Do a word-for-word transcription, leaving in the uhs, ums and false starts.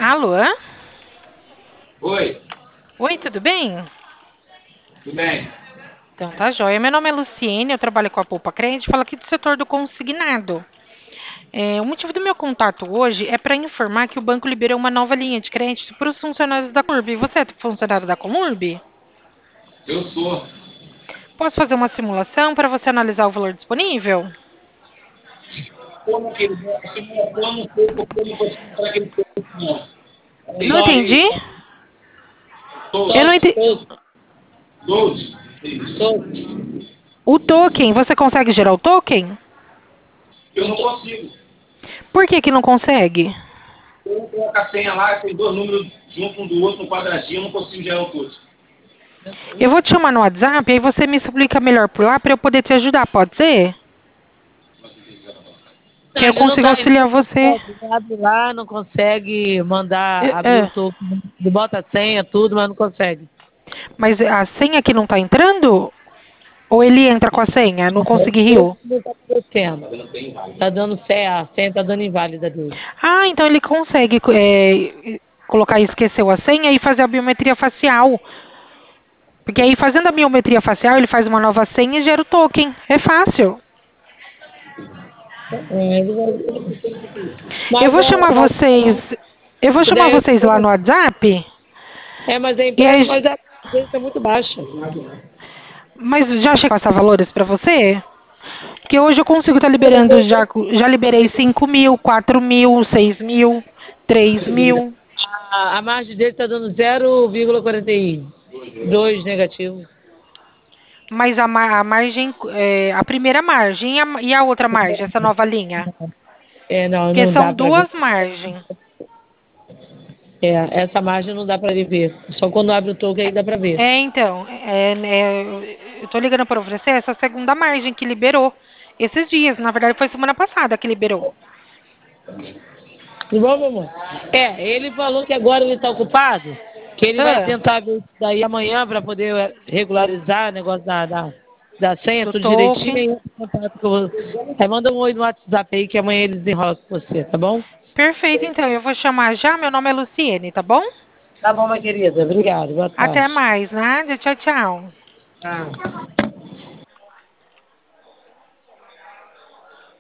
Alô? Oi, Oi, tudo bem? tudo bem? Então tá joia. Meu nome é Luciene, eu trabalho com a Poupa Crédito, falo aqui do setor do consignado. É, o motivo do meu contato hoje é para informar que o banco liberou uma nova linha de crédito para os funcionários da Comurb. Você é funcionário da Comurb? Eu sou. Posso fazer uma simulação para você analisar o valor disponível? Como que a simulação eu não sei porque eu não consigo entrar aquele produto, não. Não Só entendi. isso. Eu não Todos. entendi. Todos, Todos. Isso. todos. O token, você consegue gerar o token? Eu não consigo. Por que que não consegue? Eu não coloco a senha lá, tem dois números junto um do outro no quadradinho, eu não consigo gerar o código. Eu vou te chamar no WhatsApp, aí você me explica melhor por lá para eu poder te ajudar, pode ser? Que Não, eu ele não consigo dá, ele auxiliar não você. consegue, ele abre lá, não consegue mandar É, abrir o é. token. Ele bota a senha, tudo, mas não consegue. Mas a senha que não tá entrando? Ou ele entra com a senha? Não consegui rio? Não tá acontecendo. Tá dando senha, a senha tá dando inválida dele. Ah, então ele consegue é, colocar esqueceu a senha e fazer a biometria facial. Porque aí fazendo a biometria facial, ele faz uma nova senha e gera o token. É fácil. É, ele vai- Eu Mas vou é, chamar mas, vocês. Eu vou chamar daí, vocês lá no WhatsApp. é, mas a E empresa, aí, mas a dele tá muito baixa. mas já chegou a passar valores para você? Porque hoje eu consigo estar liberando, já, já liberei cinco mil, quatro mil, seis mil, três mil. A, a margem dele tá dando zero vírgula quarenta e dois negativo. Mas a, ma- a margem, é, a primeira margem e a, e a outra margem, essa nova linha? É, não, Porque não são dá para ver. duas margens. É, essa margem não dá para ele ver. Só quando abre o token aí dá para ver. É, então, é, é, eu tô ligando para oferecer essa segunda margem que liberou esses dias. Na verdade, foi semana passada que liberou. Tudo bom, meu amor? É, ele falou que agora ele está ocupado, que ele vai Ah, tentar ver isso daí amanhã para poder é, regularizar o negócio da, da, da senha, do tudo direitinho. token. Aí, eu entro em contato com você. Aí manda um oi no WhatsApp aí que amanhã ele desenrola com você, tá bom? Perfeito, então, eu vou chamar já. Meu nome é Luciene, tá bom? Tá bom, minha querida. Obrigado. Boa Até tarde. mais, né? Tchau, tchau. Tchau.